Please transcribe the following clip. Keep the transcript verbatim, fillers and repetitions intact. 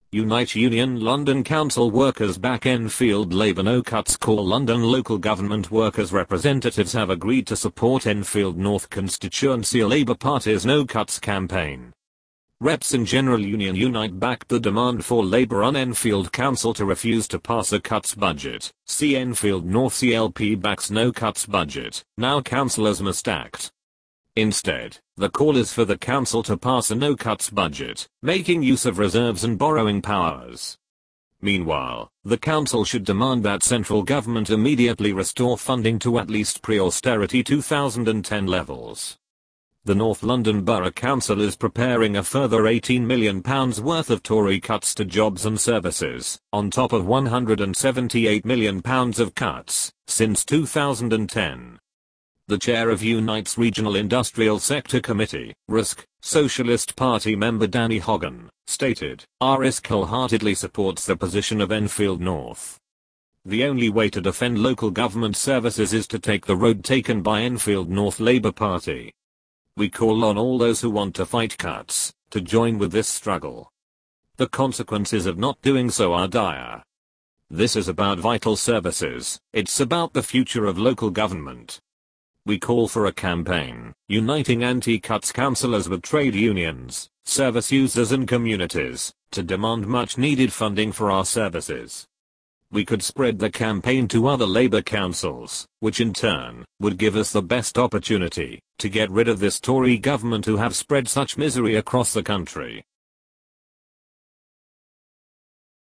Unite Union London Council Workers back Enfield Labour no cuts call. London local government workers representatives have agreed to support Enfield North constituency Labour Party's no cuts campaign. Reps in General Union Unite backed the demand for Labour on Enfield Council to refuse to pass a cuts budget. See Enfield North C L P backs no cuts budget. Now councillors must act. Instead, the call is for the council to pass a no-cuts budget, making use of reserves and borrowing powers. Meanwhile, the council should demand that central government immediately restore funding to at least pre-austerity two thousand ten levels. The North London Borough Council is preparing a further eighteen million pounds worth of Tory cuts to jobs and services, on top of one hundred seventy-eight million pounds of cuts since two thousand ten. The chair of Unite's Regional Industrial Sector Committee, R I S C, Socialist Party member Danny Hoggan, stated, R I S C wholeheartedly supports the position of Enfield North. The only way to defend local government services is to take the road taken by Enfield North Labour Party. We call on all those who want to fight cuts, to join with this struggle. The consequences of not doing so are dire. This is about vital services, it's about the future of local government. We call for a campaign, uniting anti-cuts councillors with trade unions, service users and communities, to demand much needed funding for our services. We could spread the campaign to other Labour councils, which in turn, would give us the best opportunity, to get rid of this Tory government who have spread such misery across the country.